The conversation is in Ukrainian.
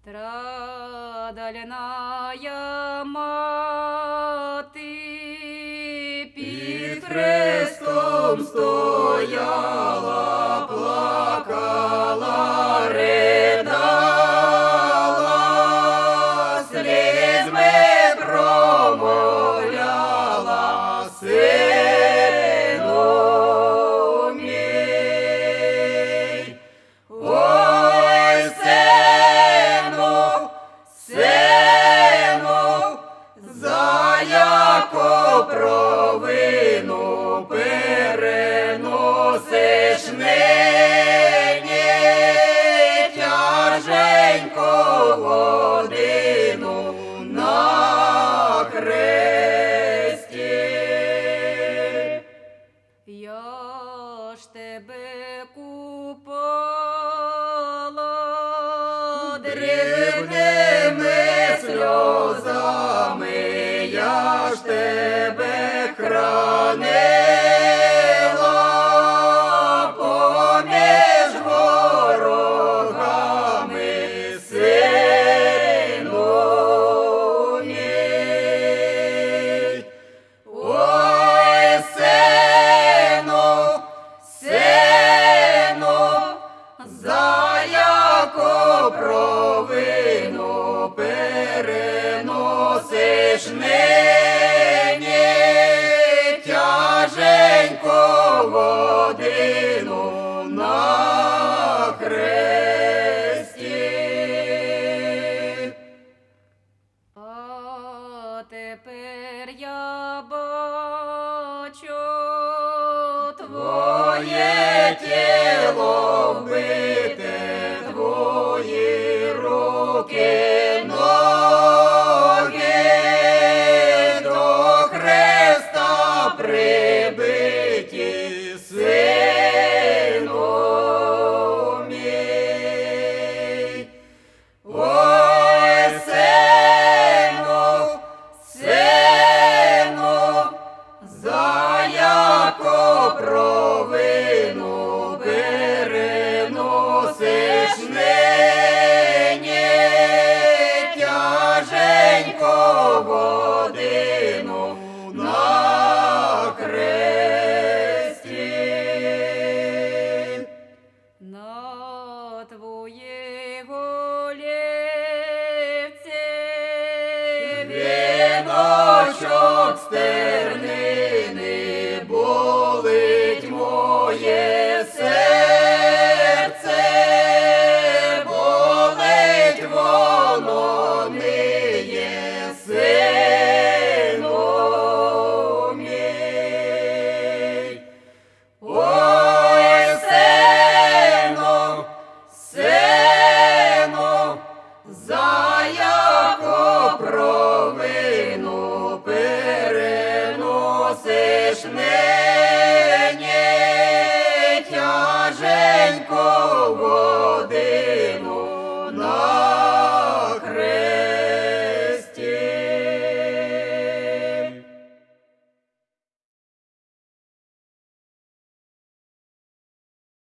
Страдальная мати під хрестом стояла, плакала, ридала, слізьми промовляла: сину мій, ой, сину, сину, за яку провину переносиш нині тяженьку годину на хресті. Я ж тебе купала дрібними сльозами, я ж тебе хранила поміж ворогами, сину мій. Ой, сину, сину, за яку провину переносиш нині тяженьку годину на хресті. А тепер я бачу твоє тіло вбите, твої руки, ноги до хреста прибиті, сину мій. Ой, сину, сину, за яку провину переносиш нині тяженьку годину на хресті. На твоїй голівці віночок стелить,